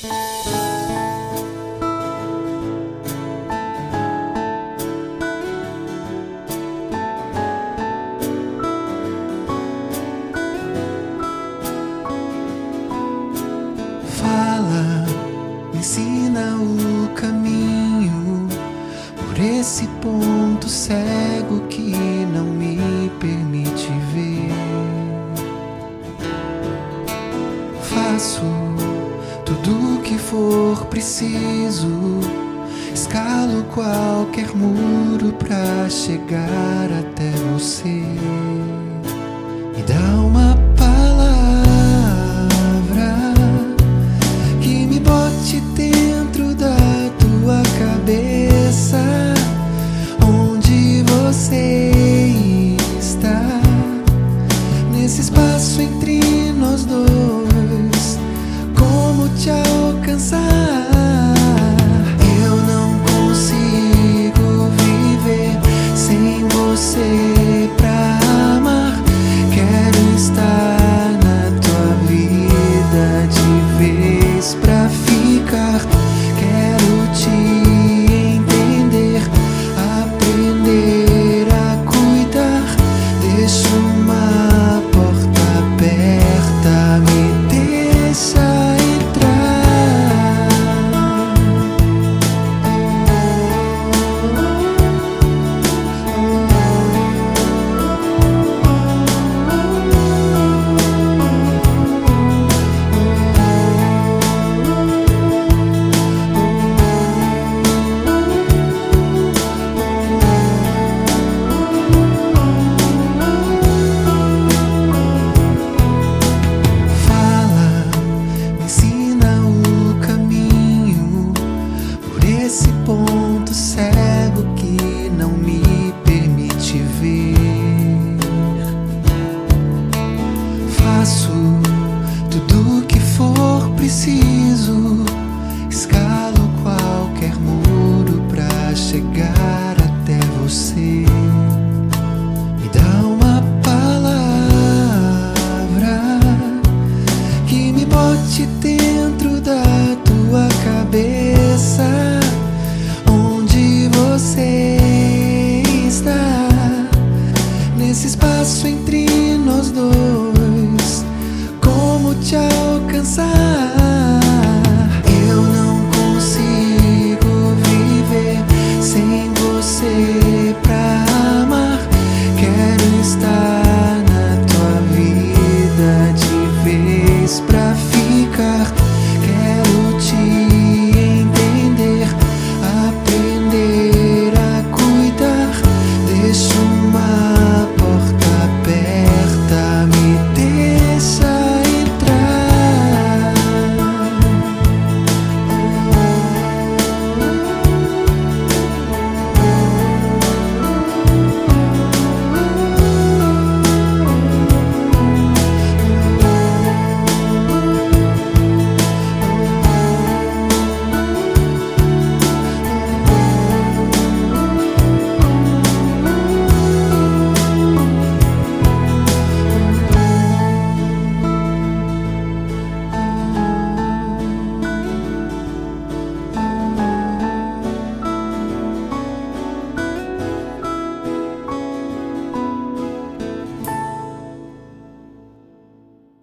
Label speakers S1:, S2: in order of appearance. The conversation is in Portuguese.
S1: Fala, me ensina o caminho por esse ponto cego que não me permite ver. Faço tudo o que for preciso, escalo qualquer muro pra chegar até você. Me dá uma palavra que me bote dentro da tua cabeça, onde você está, nesse espaço entre nós dois, como te alcançar? Eu não consigo viver sem você pra amar. Quero estar na tua vida de vez pra ficar. Quero te entender, aprender a cuidar. Deixa uma porta aberta, me deixa esse ponto cego que não me permite ver. Faço tudo o que for preciso, escalo